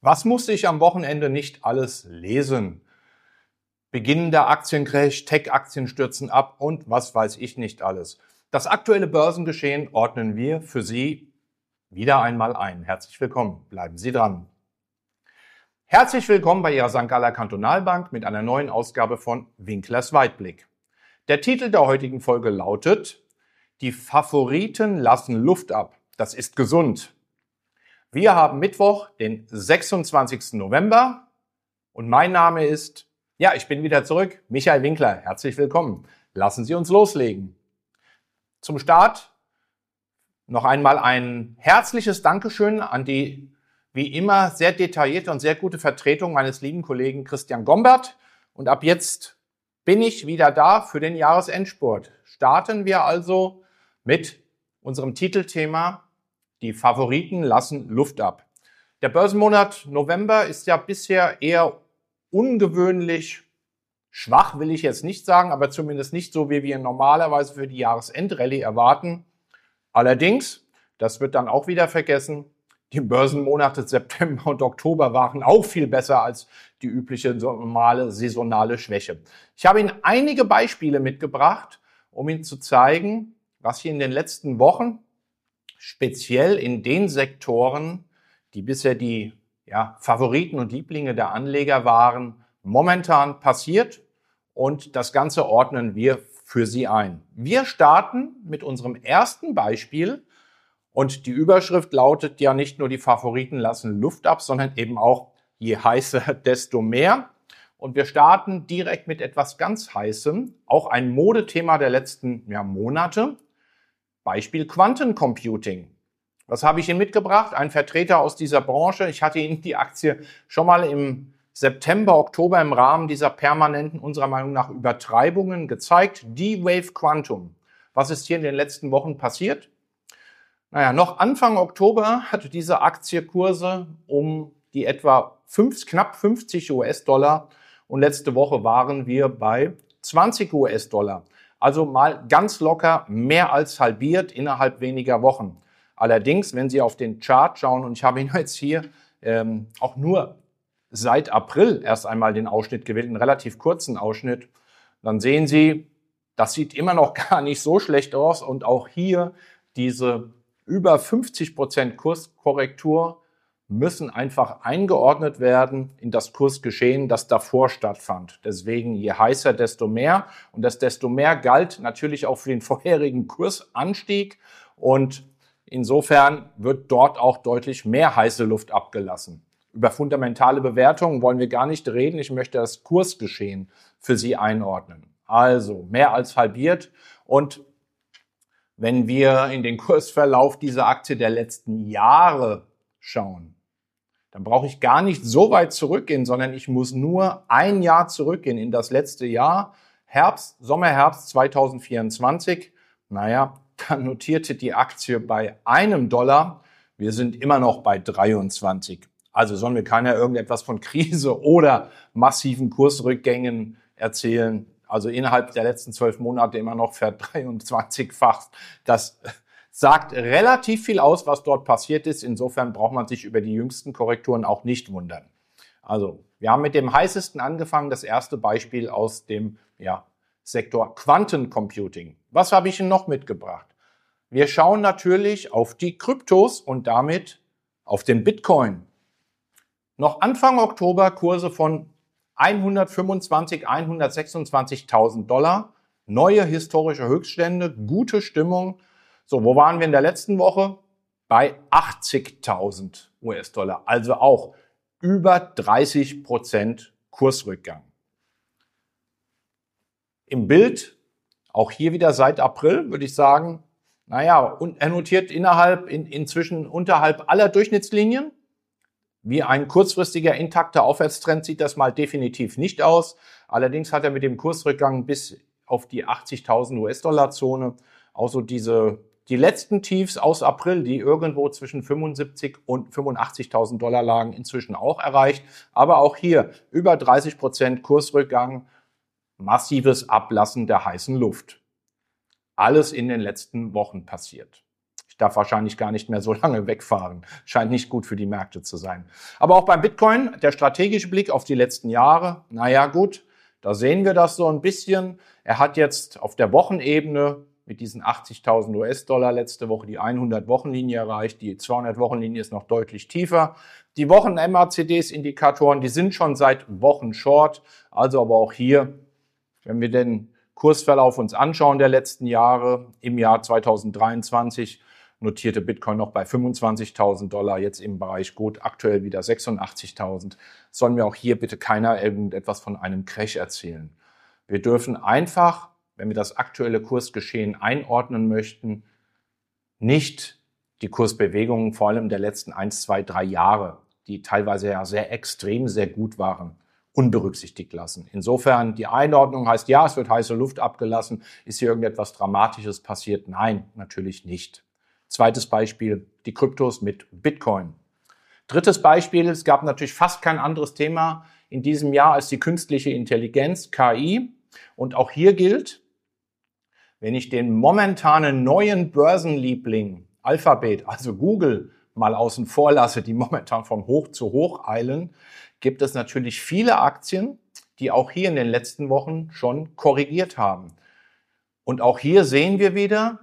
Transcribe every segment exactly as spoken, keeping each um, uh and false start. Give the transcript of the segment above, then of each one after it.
Was musste ich am Wochenende nicht alles lesen? Beginnender Aktiencrash, Tech-Aktien stürzen ab und was weiß ich nicht alles. Das aktuelle Börsengeschehen ordnen wir für Sie wieder einmal ein. Herzlich willkommen, bleiben Sie dran. Herzlich willkommen bei Ihrer Sankt Galler Kantonalbank mit einer neuen Ausgabe von Winklers Weitblick. Der Titel der heutigen Folge lautet: Die Favoriten lassen Luft ab. Das ist gesund. Wir haben Mittwoch, den sechsundzwanzigsten November und mein Name ist, ja, ich bin wieder zurück, Michael Winkler. Herzlich willkommen. Lassen Sie uns loslegen. Zum Start noch einmal ein herzliches Dankeschön an die wie immer sehr detaillierte und sehr gute Vertretung meines lieben Kollegen Christian Gombert. Und ab jetzt bin ich wieder da für den Jahresendspurt. Starten wir also mit unserem Titelthema: Die Favoriten lassen Luft ab. Der Börsenmonat November ist ja bisher eher ungewöhnlich schwach, will ich jetzt nicht sagen, aber zumindest nicht so, wie wir normalerweise für die Jahresendrallye erwarten. Allerdings, das wird dann auch wieder vergessen, die Börsenmonate September und Oktober waren auch viel besser als die übliche normale saisonale Schwäche. Ich habe Ihnen einige Beispiele mitgebracht, um Ihnen zu zeigen, was hier in den letzten Wochen speziell in den Sektoren, die bisher die ja, Favoriten und Lieblinge der Anleger waren, momentan passiert, und das Ganze ordnen wir für Sie ein. Wir starten mit unserem ersten Beispiel und die Überschrift lautet ja nicht nur: Die Favoriten lassen Luft ab, sondern eben auch: Je heißer, desto mehr. Und wir starten direkt mit etwas ganz Heißem, auch ein Modethema der letzten ja, Monate. Beispiel Quantencomputing. Was habe ich Ihnen mitgebracht? Ein Vertreter aus dieser Branche. Ich hatte Ihnen die Aktie schon mal im September, Oktober im Rahmen dieser permanenten, unserer Meinung nach, Übertreibungen gezeigt. D-Wave Quantum. Was ist hier in den letzten Wochen passiert? Naja, noch Anfang Oktober hatte diese Aktie Kurse um die etwa fünf, knapp fünfzig US-Dollar und letzte Woche waren wir bei zwanzig US-Dollar. Also mal ganz locker mehr als halbiert innerhalb weniger Wochen. Allerdings, wenn Sie auf den Chart schauen, und ich habe Ihnen jetzt hier ähm, auch nur seit April erst einmal den Ausschnitt gewählt, einen relativ kurzen Ausschnitt, dann sehen Sie, das sieht immer noch gar nicht so schlecht aus. Und auch hier diese über fünfzig Prozent Kurskorrektur müssen einfach eingeordnet werden in das Kursgeschehen, das davor stattfand. Deswegen je heißer, desto mehr. Und das desto mehr galt natürlich auch für den vorherigen Kursanstieg. Und insofern wird dort auch deutlich mehr heiße Luft abgelassen. Über fundamentale Bewertungen wollen wir gar nicht reden. Ich möchte das Kursgeschehen für Sie einordnen. Also mehr als halbiert. Und wenn wir in den Kursverlauf dieser Aktie der letzten Jahre schauen, dann brauche ich gar nicht so weit zurückgehen, sondern ich muss nur ein Jahr zurückgehen in das letzte Jahr, Herbst, Sommer, Herbst zweitausendvierundzwanzig. Naja, dann notierte die Aktie bei einem Dollar. Wir sind immer noch bei dreiundzwanzig. Also sollen mir keiner irgendetwas von Krise oder massiven Kursrückgängen erzählen. Also innerhalb der letzten zwölf Monate immer noch verdreiundzwanzigfacht. Das sagt relativ viel aus, was dort passiert ist. Insofern braucht man sich über die jüngsten Korrekturen auch nicht wundern. Also wir haben mit dem heißesten angefangen, das erste Beispiel aus dem ja, Sektor Quantencomputing. Was habe ich Ihnen noch mitgebracht? Wir schauen natürlich auf die Kryptos und damit auf den Bitcoin. Noch Anfang Oktober Kurse von hundertfünfundzwanzigtausend, hundertsechsundzwanzigtausend Dollar. Neue historische Höchststände, gute Stimmung. So, wo waren wir in der letzten Woche? Bei achtzigtausend US-Dollar. Also auch über dreißig Prozent Kursrückgang. Im Bild, auch hier wieder seit April, würde ich sagen, naja, und er notiert innerhalb, in, inzwischen unterhalb aller Durchschnittslinien. Wie ein kurzfristiger intakter Aufwärtstrend sieht das mal definitiv nicht aus. Allerdings hat er mit dem Kursrückgang bis auf die achtzigtausend US-Dollar-Zone auch so diese, die letzten Tiefs aus April, die irgendwo zwischen fünfundsiebzigtausend und fünfundachtzigtausend Dollar lagen, inzwischen auch erreicht. Aber auch hier über dreißig Prozent Kursrückgang, massives Ablassen der heißen Luft. Alles in den letzten Wochen passiert. Ich darf wahrscheinlich gar nicht mehr so lange wegfahren. Scheint nicht gut für die Märkte zu sein. Aber auch beim Bitcoin, der strategische Blick auf die letzten Jahre, naja gut, da sehen wir das so ein bisschen. Er hat jetzt auf der Wochenebene mit diesen achtzigtausend US-Dollar letzte Woche die hundert-Wochen-Linie erreicht. Die zweihundert-Wochen-Linie ist noch deutlich tiefer. Die Wochen-M A C Ds-Indikatoren, die sind schon seit Wochen short. Also aber auch hier, wenn wir den Kursverlauf uns anschauen der letzten Jahre, im Jahr zweitausenddreiundzwanzig notierte Bitcoin noch bei fünfundzwanzigtausend Dollar, jetzt im Bereich gut, aktuell wieder sechsundachtzigtausend. Soll mir auch hier bitte keiner irgendetwas von einem Crash erzählen. Wir dürfen einfach, wenn wir das aktuelle Kursgeschehen einordnen möchten, nicht die Kursbewegungen vor allem der letzten eins, zwei, drei Jahre, die teilweise ja sehr extrem, sehr gut waren, unberücksichtigt lassen. Insofern, die Einordnung heißt, ja, es wird heiße Luft abgelassen. Ist hier irgendetwas Dramatisches passiert? Nein, natürlich nicht. Zweites Beispiel, die Kryptos mit Bitcoin. Drittes Beispiel, es gab natürlich fast kein anderes Thema in diesem Jahr als die künstliche Intelligenz, K I. Und auch hier gilt, wenn ich den momentanen neuen Börsenliebling Alphabet, also Google, mal außen vor lasse, die momentan von hoch zu hoch eilen, gibt es natürlich viele Aktien, die auch hier in den letzten Wochen schon korrigiert haben. Und auch hier sehen wir wieder,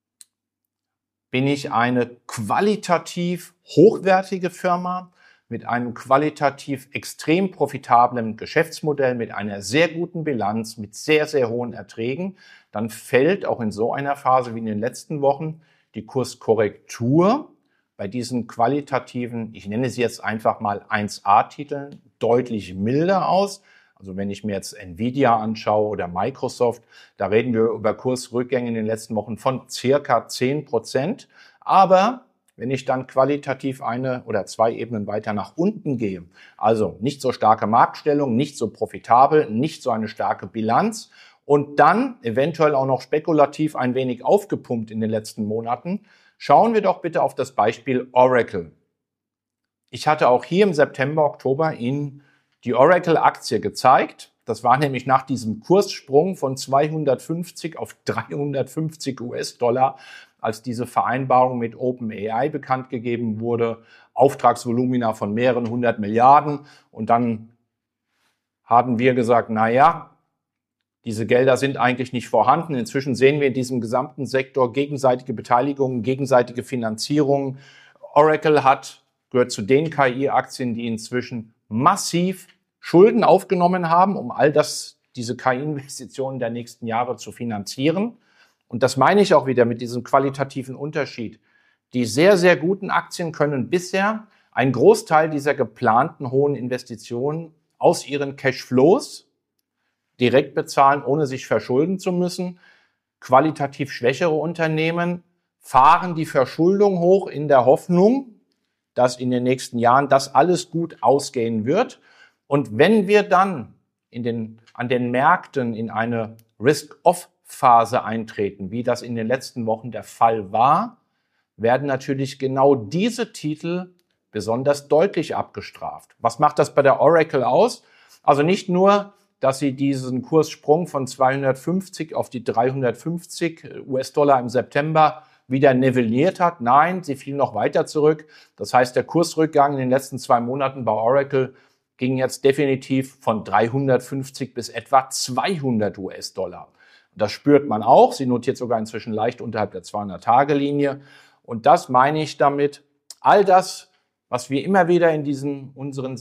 bin ich eine qualitativ hochwertige Firma mit einem qualitativ extrem profitablen Geschäftsmodell, mit einer sehr guten Bilanz, mit sehr, sehr hohen Erträgen, dann fällt auch in so einer Phase wie in den letzten Wochen die Kurskorrektur bei diesen qualitativen, ich nenne sie jetzt einfach mal eins A-Titeln, deutlich milder aus. Also wenn ich mir jetzt Nvidia anschaue oder Microsoft, da reden wir über Kursrückgänge in den letzten Wochen von circa zehn Prozent. Aber wenn ich dann qualitativ eine oder zwei Ebenen weiter nach unten gehe, also nicht so starke Marktstellung, nicht so profitabel, nicht so eine starke Bilanz und dann eventuell auch noch spekulativ ein wenig aufgepumpt in den letzten Monaten, schauen wir doch bitte auf das Beispiel Oracle. Ich hatte auch hier im September, Oktober Ihnen die Oracle-Aktie gezeigt. Das war nämlich nach diesem Kurssprung von zweihundertfünfzig auf dreihundertfünfzig US-Dollar, als diese Vereinbarung mit OpenAI bekannt gegeben wurde. Auftragsvolumina von mehreren hundert Milliarden. Und dann haben wir gesagt, na ja, diese Gelder sind eigentlich nicht vorhanden. Inzwischen sehen wir in diesem gesamten Sektor gegenseitige Beteiligungen, gegenseitige Finanzierungen. Oracle hat, gehört zu den K I-Aktien, die inzwischen massiv Schulden aufgenommen haben, um all das, diese K I-Investitionen der nächsten Jahre zu finanzieren. Und das meine ich auch wieder mit diesem qualitativen Unterschied. Die sehr, sehr guten Aktien können bisher einen Großteil dieser geplanten hohen Investitionen aus ihren Cashflows direkt bezahlen, ohne sich verschulden zu müssen. Qualitativ schwächere Unternehmen fahren die Verschuldung hoch in der Hoffnung, dass in den nächsten Jahren das alles gut ausgehen wird. Und wenn wir dann in den, an den Märkten in eine Risk-Off-Phase eintreten, wie das in den letzten Wochen der Fall war, werden natürlich genau diese Titel besonders deutlich abgestraft. Was macht das bei der Oracle aus? Also nicht nur, dass sie diesen Kurssprung von zweihundertfünfzig auf die dreihundertfünfzig US-Dollar im September wieder nivelliert hat. Nein, sie fiel noch weiter zurück. Das heißt, der Kursrückgang in den letzten zwei Monaten bei Oracle ging jetzt definitiv von dreihundertfünfzig bis etwa zweihundert US-Dollar. Das spürt man auch. Sie notiert sogar inzwischen leicht unterhalb der zweihundert-Tage-Linie. Und das meine ich damit, all das, was wir immer wieder in diesen unseren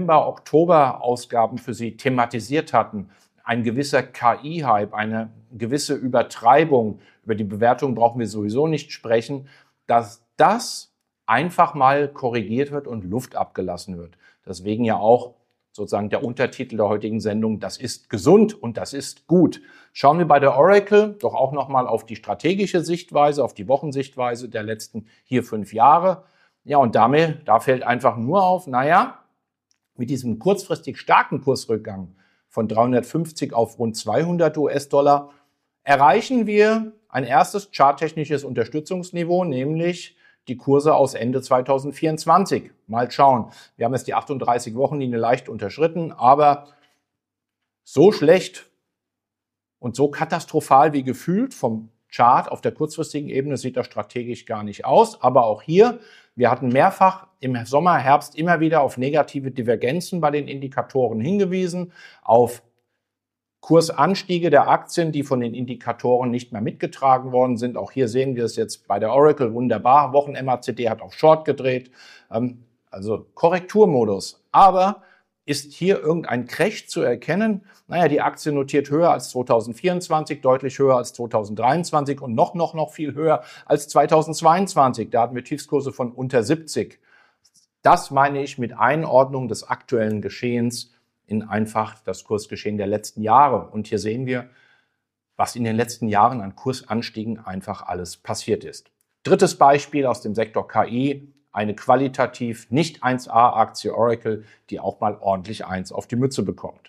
September-Oktober-Ausgaben für Sie thematisiert hatten, ein gewisser K I-Hype, eine gewisse Übertreibung, über die Bewertung brauchen wir sowieso nicht sprechen, dass das einfach mal korrigiert wird und Luft abgelassen wird. Deswegen ja auch sozusagen der Untertitel der heutigen Sendung, das ist gesund und das ist gut. Schauen wir bei der Oracle doch auch nochmal auf die strategische Sichtweise, auf die Wochensichtweise der letzten hier fünf Jahre. Ja, und damit, da fällt einfach nur auf, naja, mit diesem kurzfristig starken Kursrückgang von dreihundertfünfzig auf rund zweihundert US-Dollar erreichen wir ein erstes charttechnisches Unterstützungsniveau, nämlich die Kurse aus Ende zweitausendvierundzwanzig. Mal schauen. Wir haben jetzt die achtunddreißig-Wochen-Linie leicht unterschritten, aber so schlecht und so katastrophal wie gefühlt vom Chart auf der kurzfristigen Ebene sieht das strategisch gar nicht aus, aber auch hier, wir hatten mehrfach im Sommer, Herbst immer wieder auf negative Divergenzen bei den Indikatoren hingewiesen, auf Kursanstiege der Aktien, die von den Indikatoren nicht mehr mitgetragen worden sind. Auch hier sehen wir es jetzt bei der Oracle wunderbar. Wochen-M A C D hat auf Short gedreht, also Korrekturmodus. Aber ist hier irgendein Crash zu erkennen? Naja, die Aktie notiert höher als zweitausendvierundzwanzig, deutlich höher als zweitausenddreiundzwanzig und noch, noch, noch viel höher als zweitausendzweiundzwanzig. Da hatten wir Tiefskurse von unter siebzig. Das meine ich mit Einordnung des aktuellen Geschehens in einfach das Kursgeschehen der letzten Jahre. Und hier sehen wir, was in den letzten Jahren an Kursanstiegen einfach alles passiert ist. Drittes Beispiel aus dem Sektor K I. Eine qualitativ nicht eins A-Aktie Oracle, die auch mal ordentlich eins auf die Mütze bekommt.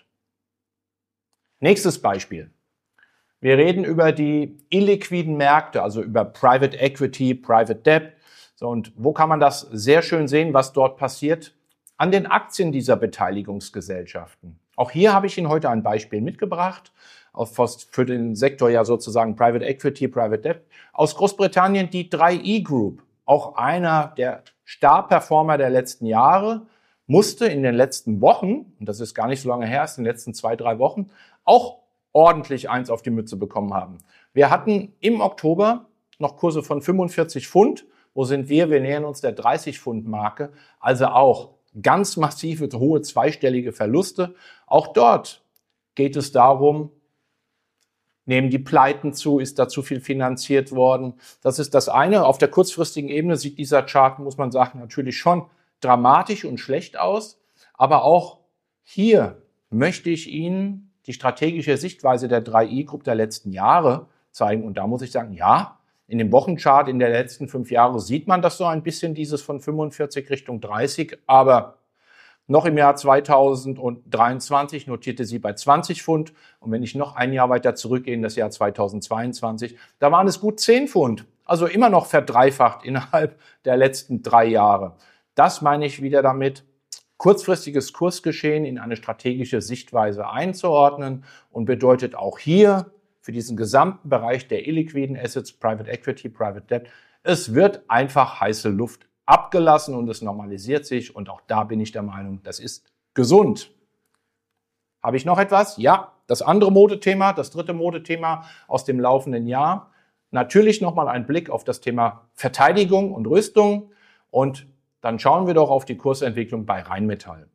Nächstes Beispiel. Wir reden über die illiquiden Märkte, also über Private Equity, Private Debt. So, und wo kann man das sehr schön sehen, was dort passiert? An den Aktien dieser Beteiligungsgesellschaften. Auch hier habe ich Ihnen heute ein Beispiel mitgebracht, für den Sektor ja sozusagen Private Equity, Private Debt. Aus Großbritannien die drei i Group. Auch einer der Star-Performer der letzten Jahre, musste in den letzten Wochen, und das ist gar nicht so lange her, erst in den letzten zwei, drei Wochen, auch ordentlich eins auf die Mütze bekommen haben. Wir hatten im Oktober noch Kurse von fünfundvierzig Pfund. Wo sind wir? Wir nähern uns der dreißig Pfund Marke. Also auch ganz massive, hohe zweistellige Verluste. Auch dort geht es darum, nehmen die Pleiten zu, ist da zu viel finanziert worden. Das ist das eine. Auf der kurzfristigen Ebene sieht dieser Chart, muss man sagen, natürlich schon dramatisch und schlecht aus. Aber auch hier möchte ich Ihnen die strategische Sichtweise der drei i Group der letzten Jahre zeigen. Und da muss ich sagen, ja, in dem Wochenchart in der letzten fünf Jahre sieht man das so ein bisschen, dieses von fünfundvierzig Richtung dreißig. Aber noch im Jahr zweitausenddreiundzwanzig notierte sie bei zwanzig Pfund. Und wenn ich noch ein Jahr weiter zurückgehe in das Jahr zweitausendzweiundzwanzig, da waren es gut zehn Pfund. Also immer noch verdreifacht innerhalb der letzten drei Jahre. Das meine ich wieder damit, kurzfristiges Kursgeschehen in eine strategische Sichtweise einzuordnen und bedeutet auch hier für diesen gesamten Bereich der illiquiden Assets, Private Equity, Private Debt, es wird einfach heiße Luft abgelassen und es normalisiert sich und auch da bin ich der Meinung, das ist gesund. Habe ich noch etwas? Ja, das andere Modethema, das dritte Modethema aus dem laufenden Jahr. Natürlich nochmal ein Blick auf das Thema Verteidigung und Rüstung und dann schauen wir doch auf die Kursentwicklung bei Rheinmetall.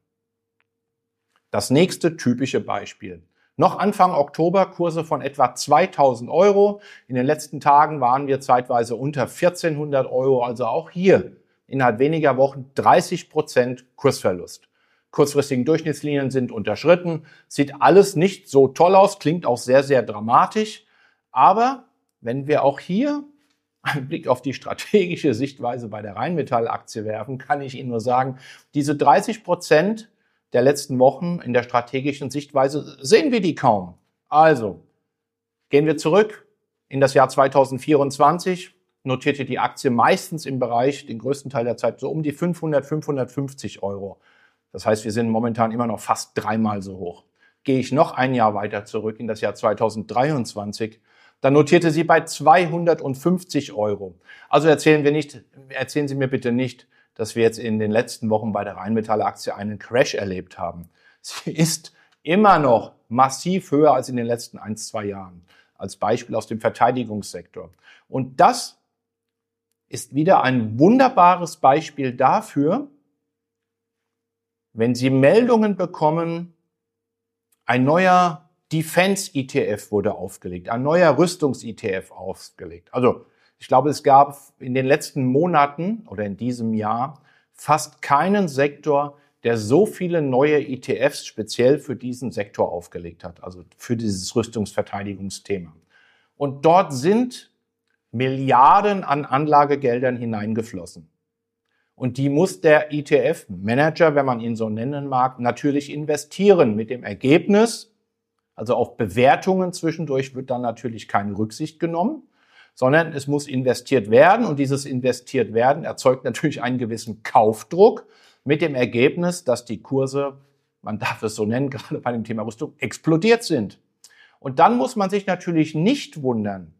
Das nächste typische Beispiel. Noch Anfang Oktober Kurse von etwa zweitausend Euro. In den letzten Tagen waren wir zeitweise unter vierzehnhundert Euro, also auch hier innerhalb weniger Wochen dreißig Prozent Kursverlust. Kurzfristigen Durchschnittslinien sind unterschritten. Sieht alles nicht so toll aus, klingt auch sehr, sehr dramatisch. Aber wenn wir auch hier einen Blick auf die strategische Sichtweise bei der Rheinmetall-Aktie werfen, kann ich Ihnen nur sagen, diese dreißig Prozent der letzten Wochen in der strategischen Sichtweise sehen wir die kaum. Also gehen wir zurück in das Jahr zweitausendvierundzwanzig. Notierte die Aktie meistens im Bereich, den größten Teil der Zeit, so um die fünfhundert, fünfhundertfünfzig Euro. Das heißt, wir sind momentan immer noch fast dreimal so hoch. Gehe ich noch ein Jahr weiter zurück in das Jahr zweitausenddreiundzwanzig, dann notierte sie bei zweihundertfünfzig Euro. Also erzählen wir nicht, erzählen Sie mir bitte nicht, dass wir jetzt in den letzten Wochen bei der Rheinmetall-Aktie einen Crash erlebt haben. Sie ist immer noch massiv höher als in den letzten ein, zwei Jahren. Als Beispiel aus dem Verteidigungssektor. Und das ist wieder ein wunderbares Beispiel dafür, wenn Sie Meldungen bekommen, ein neuer Defense-E T F wurde aufgelegt, ein neuer Rüstungs-E T F aufgelegt. Also ich glaube, es gab in den letzten Monaten oder in diesem Jahr fast keinen Sektor, der so viele neue E T Fs speziell für diesen Sektor aufgelegt hat, also für dieses Rüstungsverteidigungsthema. Und dort sind Milliarden an Anlagegeldern hineingeflossen. Und die muss der E T F-Manager, wenn man ihn so nennen mag, natürlich investieren mit dem Ergebnis, also auf Bewertungen zwischendurch wird dann natürlich keine Rücksicht genommen, sondern es muss investiert werden und dieses investiert werden erzeugt natürlich einen gewissen Kaufdruck mit dem Ergebnis, dass die Kurse, man darf es so nennen, gerade bei dem Thema Rüstung, explodiert sind. Und dann muss man sich natürlich nicht wundern,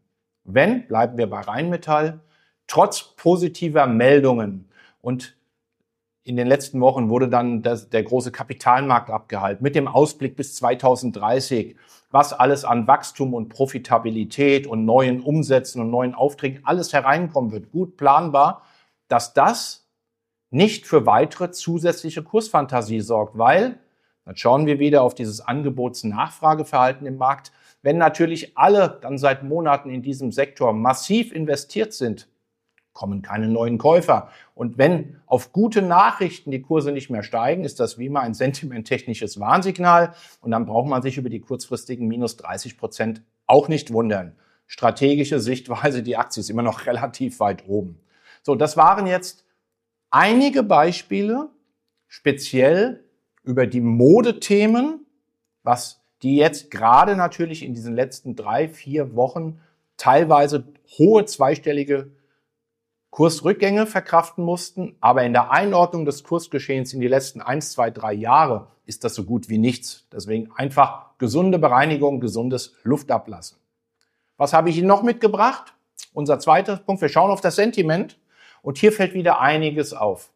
wenn, bleiben wir bei Rheinmetall, trotz positiver Meldungen und in den letzten Wochen wurde dann das, der große Kapitalmarkt abgehalten mit dem Ausblick bis zweitausenddreißig, was alles an Wachstum und Profitabilität und neuen Umsätzen und neuen Aufträgen alles hereinkommen wird, gut planbar, dass das nicht für weitere zusätzliche Kursfantasie sorgt, weil, dann schauen wir wieder auf dieses Angebots-Nachfrageverhalten im Markt, wenn natürlich alle dann seit Monaten in diesem Sektor massiv investiert sind, kommen keine neuen Käufer. Und wenn auf gute Nachrichten die Kurse nicht mehr steigen, ist das wie immer ein sentimenttechnisches Warnsignal. Und dann braucht man sich über die kurzfristigen minus dreißig Prozent auch nicht wundern. Strategische Sichtweise, die Aktie ist immer noch relativ weit oben. So, das waren jetzt einige Beispiele, speziell über die Modethemen, was die jetzt gerade natürlich in diesen letzten drei, vier Wochen teilweise hohe zweistellige Kursrückgänge verkraften mussten, aber in der Einordnung des Kursgeschehens in die letzten eins, zwei, drei Jahre ist das so gut wie nichts. Deswegen einfach gesunde Bereinigung, gesundes Luftablassen. Was habe ich Ihnen noch mitgebracht? Unser zweiter Punkt, wir schauen auf das Sentiment und hier fällt wieder einiges auf.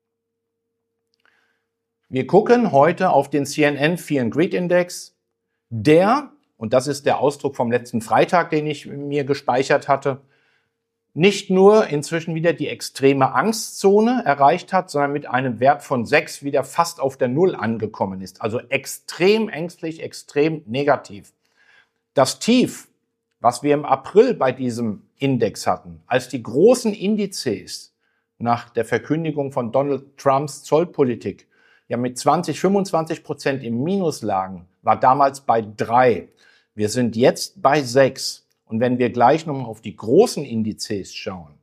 Wir gucken heute auf den C N N Fear and Greed Index, der, und das ist der Ausdruck vom letzten Freitag, den ich mir gespeichert hatte, nicht nur inzwischen wieder die extreme Angstzone erreicht hat, sondern mit einem Wert von sechs wieder fast auf der Null angekommen ist. Also extrem ängstlich, extrem negativ. Das Tief, was wir im April bei diesem Index hatten, als die großen Indizes nach der Verkündigung von Donald Trumps Zollpolitik ja mit zwanzig, fünfundzwanzig Prozent im Minus lagen, war damals bei drei. Wir sind jetzt bei sechs. Und wenn wir gleich nochmal auf die großen Indizes schauen,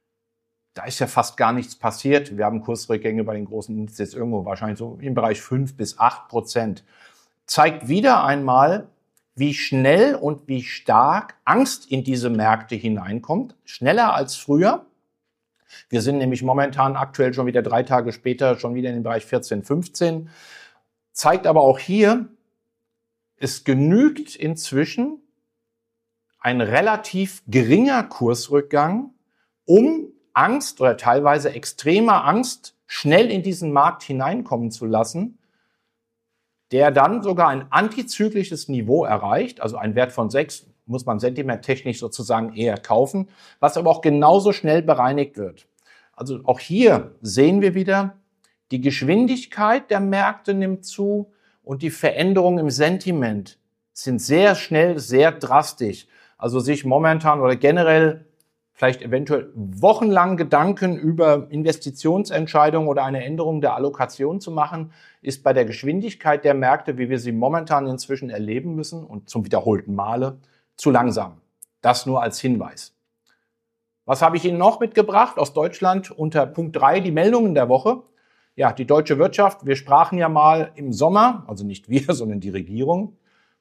da ist ja fast gar nichts passiert. Wir haben Kursrückgänge bei den großen Indizes irgendwo wahrscheinlich so im Bereich fünf bis acht Prozent. Zeigt wieder einmal, wie schnell und wie stark Angst in diese Märkte hineinkommt. Schneller als früher. Wir sind nämlich momentan aktuell schon wieder drei Tage später schon wieder in den Bereich vierzehn, fünfzehn. Zeigt aber auch hier, es genügt inzwischen ein relativ geringer Kursrückgang, um Angst oder teilweise extremer Angst schnell in diesen Markt hineinkommen zu lassen, der dann sogar ein antizyklisches Niveau erreicht, also ein Wert von sechs muss man sentimenttechnisch sozusagen eher kaufen, was aber auch genauso schnell bereinigt wird. Also auch hier sehen wir wieder, die Geschwindigkeit der Märkte nimmt zu und die Veränderungen im Sentiment sind sehr schnell, sehr drastisch. Also sich momentan oder generell vielleicht eventuell wochenlang Gedanken über Investitionsentscheidungen oder eine Änderung der Allokation zu machen, ist bei der Geschwindigkeit der Märkte, wie wir sie momentan inzwischen erleben müssen und zum wiederholten Male, zu langsam. Das nur als Hinweis. Was habe ich Ihnen noch mitgebracht aus Deutschland unter Punkt drei, die Meldungen der Woche? Ja, die deutsche Wirtschaft. Wir sprachen ja mal im Sommer, also nicht wir, sondern die Regierung,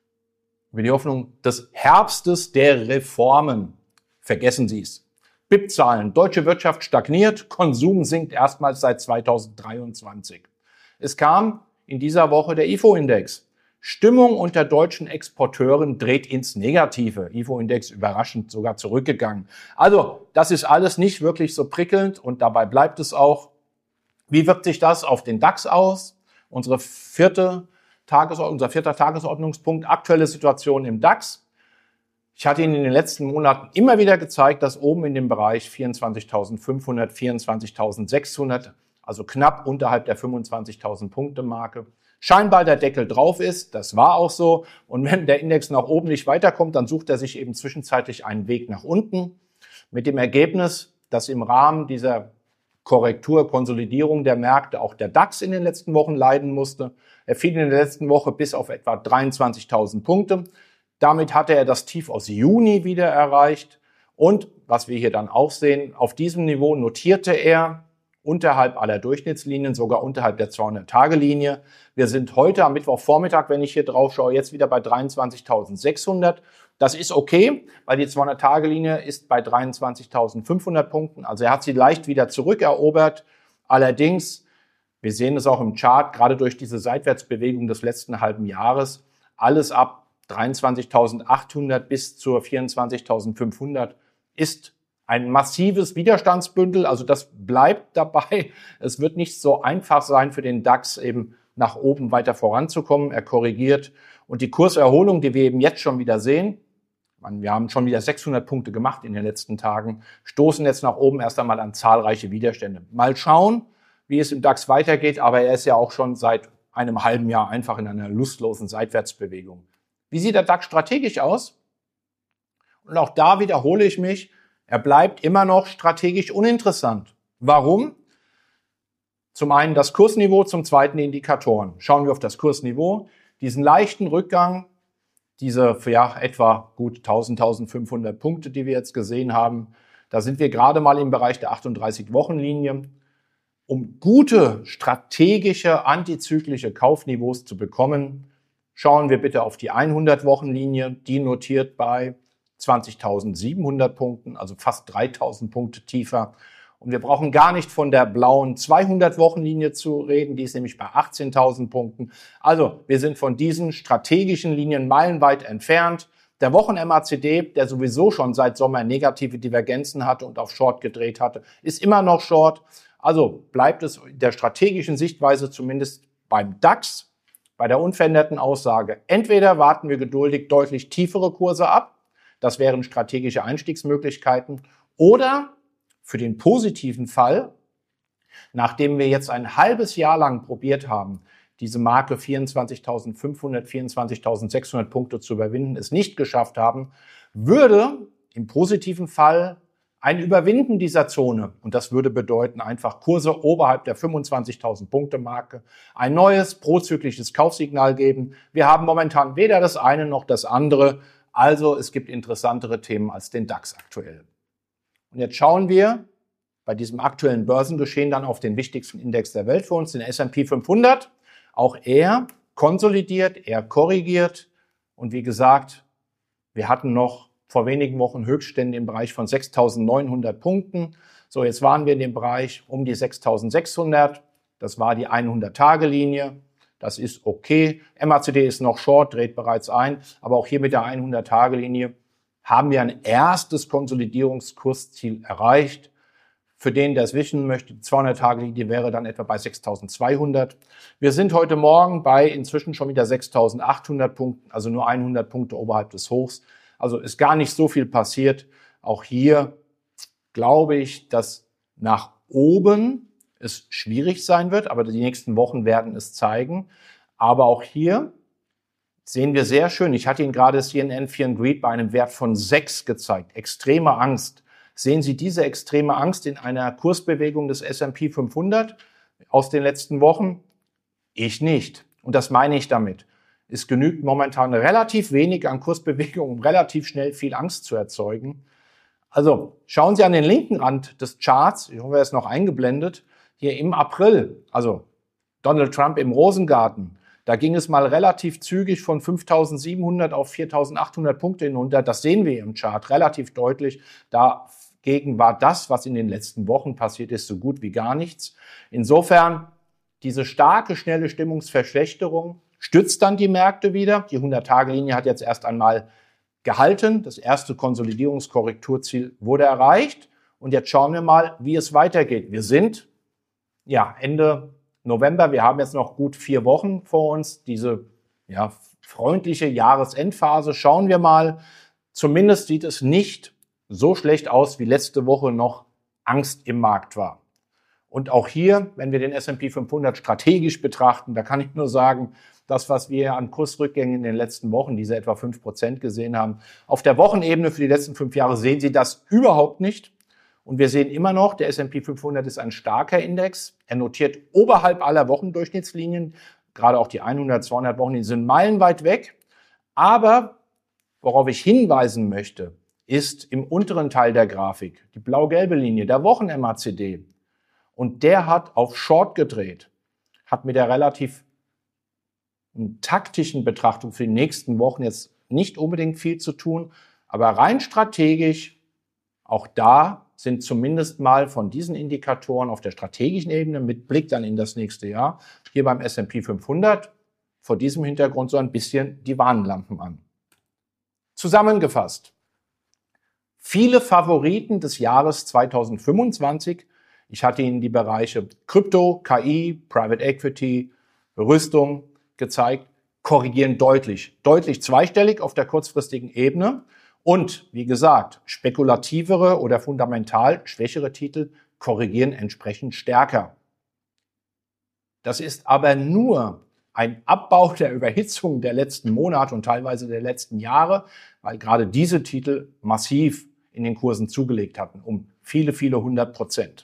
über die Hoffnung des Herbstes der Reformen. Vergessen Sie es. B I P-Zahlen. Deutsche Wirtschaft stagniert, Konsum sinkt erstmals seit zweitausenddreiundzwanzig. Es kam in dieser Woche der I F O-Index. Stimmung unter deutschen Exporteuren dreht ins Negative. I F O-Index überraschend sogar zurückgegangen. Also, das ist alles nicht wirklich so prickelnd und dabei bleibt es auch. Wie wirkt sich das auf den DAX aus? Unsere vierte Tagesordnung, unser vierter Tagesordnungspunkt, aktuelle Situation im DAX. Ich hatte Ihnen in den letzten Monaten immer wieder gezeigt, dass oben in dem Bereich vierundzwanzigtausendfünfhundert, vierundzwanzigtausendsechshundert, also knapp unterhalb der fünfundzwanzigtausend Punkte Marke, scheinbar der Deckel drauf ist. Das war auch so. Und wenn der Index nach oben nicht weiterkommt, dann sucht er sich eben zwischenzeitlich einen Weg nach unten. Mit dem Ergebnis, dass im Rahmen dieser Korrektur, Konsolidierung der Märkte auch der DAX in den letzten Wochen leiden musste. Er fiel in der letzten Woche bis auf etwa dreiundzwanzigtausend Punkte. Damit hatte er das Tief aus Juni wieder erreicht. Und was wir hier dann auch sehen, auf diesem Niveau notierte er unterhalb aller Durchschnittslinien, sogar unterhalb der zweihundert-Tage-Linie. Wir sind heute am Mittwochvormittag, wenn ich hier drauf schaue, jetzt wieder bei dreiundzwanzigtausendsechshundert. Das ist okay, weil die zweihundert-Tage-Linie ist bei dreiundzwanzigtausendfünfhundert Punkten. Also er hat sie leicht wieder zurückerobert. Allerdings, wir sehen es auch im Chart, gerade durch diese Seitwärtsbewegung des letzten halben Jahres, alles ab dreiundzwanzigtausendachthundert bis zur vierundzwanzigtausendfünfhundert ist ein massives Widerstandsbündel, also das bleibt dabei. Es wird nicht so einfach sein für den DAX eben nach oben weiter voranzukommen. Er korrigiert und die Kurserholung, die wir eben jetzt schon wieder sehen, wir haben schon wieder sechshundert Punkte gemacht in den letzten Tagen, stoßen jetzt nach oben erst einmal an zahlreiche Widerstände. Mal schauen, wie es im DAX weitergeht, aber er ist ja auch schon seit einem halben Jahr einfach in einer lustlosen Seitwärtsbewegung. Wie sieht der DAX strategisch aus? Und auch da wiederhole ich mich, er bleibt immer noch strategisch uninteressant. Warum? Zum einen das Kursniveau, zum zweiten die Indikatoren. Schauen wir auf das Kursniveau. Diesen leichten Rückgang, diese ja, etwa gut tausend, tausendfünfhundert Punkte, die wir jetzt gesehen haben, da sind wir gerade mal im Bereich der achtunddreißig-Wochen-Linie. Um gute strategische, antizyklische Kaufniveaus zu bekommen, schauen wir bitte auf die hundert-Wochen-Linie, die notiert bei zwanzigtausendsiebenhundert Punkten, also fast dreitausend Punkte tiefer. Und wir brauchen gar nicht von der blauen zweihundert-Wochen-Linie zu reden, die ist nämlich bei achtzehntausend Punkten. Also wir sind von diesen strategischen Linien meilenweit entfernt. Der Wochen-M A C D, der sowieso schon seit Sommer negative Divergenzen hatte und auf Short gedreht hatte, ist immer noch Short. Also bleibt es der strategischen Sichtweise zumindest beim DAX, bei der unveränderten Aussage. Entweder warten wir geduldig deutlich tiefere Kurse ab, das wären strategische Einstiegsmöglichkeiten, oder für den positiven Fall, nachdem wir jetzt ein halbes Jahr lang probiert haben, diese Marke vierundzwanzigtausendfünfhundert, vierundzwanzigtausendsechshundert Punkte zu überwinden, es nicht geschafft haben, würde im positiven Fall ein Überwinden dieser Zone, und das würde bedeuten einfach Kurse oberhalb der fünfundzwanzigtausend Punkte Marke, ein neues prozyklisches Kaufsignal geben. Wir haben momentan weder das eine noch das andere, also es gibt interessantere Themen als den DAX aktuell. Und jetzt schauen wir bei diesem aktuellen Börsengeschehen dann auf den wichtigsten Index der Welt für uns, den S und P fünfhundert. Auch er konsolidiert, er korrigiert und wie gesagt, wir hatten noch vor wenigen Wochen Höchststände im Bereich von sechstausendneunhundert Punkten. So, jetzt waren wir in dem Bereich um die sechstausendsechshundert. Das war die hundert-Tage-Linie. Das ist okay. M A C D ist noch short, dreht bereits ein. Aber auch hier mit der hundert-Tage-Linie haben wir ein erstes Konsolidierungskursziel erreicht. Für den, der es wissen möchte, die zweihundert-Tage-Linie wäre dann etwa bei sechstausendzweihundert. Wir sind heute Morgen bei inzwischen schon wieder sechstausendachthundert Punkten, also nur hundert Punkte oberhalb des Hochs. Also ist gar nicht so viel passiert. Auch hier glaube ich, dass nach oben es schwierig sein wird, aber die nächsten Wochen werden es zeigen. Aber auch hier sehen wir sehr schön, ich hatte Ihnen gerade C N N Fear and Greed bei einem Wert von sechs gezeigt, extreme Angst. Sehen Sie diese extreme Angst in einer Kursbewegung des S und P fünfhundert aus den letzten Wochen? Ich nicht. Und das meine ich damit. Es genügt momentan relativ wenig an Kursbewegung, um relativ schnell viel Angst zu erzeugen. Also schauen Sie an den linken Rand des Charts, ich hoffe, er ist noch eingeblendet, hier im April, also Donald Trump im Rosengarten, da ging es mal relativ zügig von fünftausendsiebenhundert auf viertausendachthundert Punkte hinunter. Das sehen wir im Chart relativ deutlich. Dagegen war das, was in den letzten Wochen passiert ist, so gut wie gar nichts. Insofern, diese starke, schnelle Stimmungsverschlechterung stützt dann die Märkte wieder. Die hundert-Tage-Linie hat jetzt erst einmal gehalten. Das erste Konsolidierungskorrekturziel wurde erreicht. Und jetzt schauen wir mal, wie es weitergeht. Wir sind ja Ende November. Wir haben jetzt noch gut vier Wochen vor uns. Diese ja, freundliche Jahresendphase. Schauen wir mal. Zumindest sieht es nicht so schlecht aus, wie letzte Woche noch Angst im Markt war. Und auch hier, wenn wir den S und P fünfhundert strategisch betrachten, da kann ich nur sagen, das, was wir an Kursrückgängen in den letzten Wochen, diese etwa fünf Prozent gesehen haben, auf der Wochenebene für die letzten fünf Jahre sehen Sie das überhaupt nicht. Und wir sehen immer noch, der S und P fünfhundert ist ein starker Index. Er notiert oberhalb aller Wochendurchschnittslinien. Gerade auch die hundert, zweihundert Wochenlinien sind meilenweit weg. Aber worauf ich hinweisen möchte, ist im unteren Teil der Grafik die blau-gelbe Linie, der Wochen-M A C D. Und der hat auf Short gedreht, hat mit der relativ taktischen Betrachtung für die nächsten Wochen jetzt nicht unbedingt viel zu tun. Aber rein strategisch, auch da sind zumindest mal von diesen Indikatoren auf der strategischen Ebene mit Blick dann in das nächste Jahr, hier beim S und P fünfhundert, vor diesem Hintergrund so ein bisschen die Warnlampen an. Zusammengefasst. Viele Favoriten des Jahres zweitausendfünfundzwanzig. Ich hatte Ihnen die Bereiche Krypto, K I, Private Equity, Rüstung gezeigt, korrigieren deutlich, deutlich zweistellig auf der kurzfristigen Ebene. Und wie gesagt, spekulativere oder fundamental schwächere Titel korrigieren entsprechend stärker. Das ist aber nur ein Abbau der Überhitzung der letzten Monate und teilweise der letzten Jahre, weil gerade diese Titel massiv in den Kursen zugelegt hatten, um viele, viele hundert Prozent.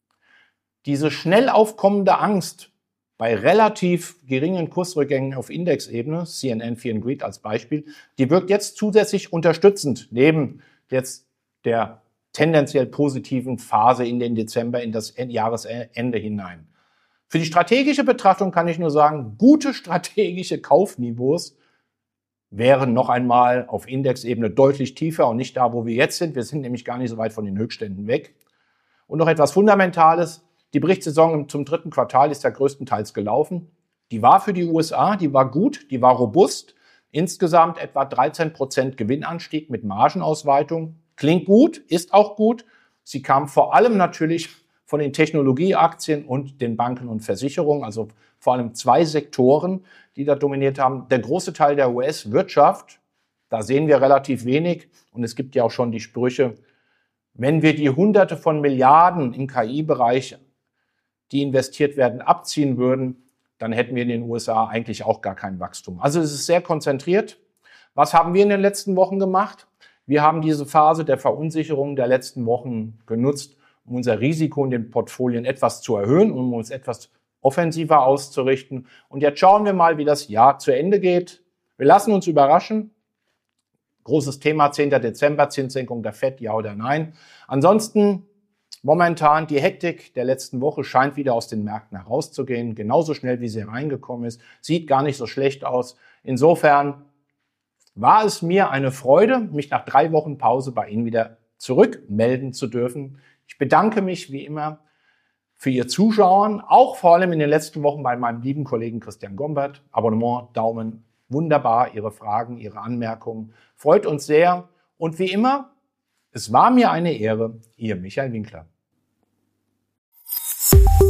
Diese schnell aufkommende Angst bei relativ geringen Kursrückgängen auf Indexebene, C N N Fear and Greed als Beispiel, die wirkt jetzt zusätzlich unterstützend, neben jetzt der tendenziell positiven Phase in den Dezember, in das Jahresende hinein. Für die strategische Betrachtung kann ich nur sagen, gute strategische Kaufniveaus wären noch einmal auf Indexebene deutlich tiefer und nicht da, wo wir jetzt sind. Wir sind nämlich gar nicht so weit von den Höchstständen weg. Und noch etwas Fundamentales. Die Berichtssaison zum dritten Quartal ist ja größtenteils gelaufen. Die war für die U S A, die war gut, die war robust. Insgesamt etwa dreizehn Prozent Gewinnanstieg mit Margenausweitung. Klingt gut, ist auch gut. Sie kam vor allem natürlich von den Technologieaktien und den Banken und Versicherungen, also vor allem zwei Sektoren, die da dominiert haben. Der große Teil der U S-Wirtschaft, da sehen wir relativ wenig. Und es gibt ja auch schon die Sprüche, wenn wir die Hunderte von Milliarden im K I-Bereich, die investiert werden, abziehen würden, dann hätten wir in den U S A eigentlich auch gar kein Wachstum. Also es ist sehr konzentriert. Was haben wir in den letzten Wochen gemacht? Wir haben diese Phase der Verunsicherung der letzten Wochen genutzt, um unser Risiko in den Portfolien etwas zu erhöhen, um uns etwas offensiver auszurichten. Und jetzt schauen wir mal, wie das Jahr zu Ende geht. Wir lassen uns überraschen. Großes Thema, zehnter Dezember, Zinssenkung der Fed, ja oder nein. Ansonsten momentan die Hektik der letzten Woche scheint wieder aus den Märkten herauszugehen, genauso schnell wie sie reingekommen ist. Sieht gar nicht so schlecht aus. Insofern war es mir eine Freude, mich nach drei Wochen Pause bei Ihnen wieder zurückmelden zu dürfen. Ich bedanke mich wie immer für Ihr Zuschauen, auch vor allem in den letzten Wochen bei meinem lieben Kollegen Christian Gombert. Abonnement, Daumen, wunderbar, Ihre Fragen, Ihre Anmerkungen. Freut uns sehr. Und wie immer, es war mir eine Ehre, Ihr Michael Winkler.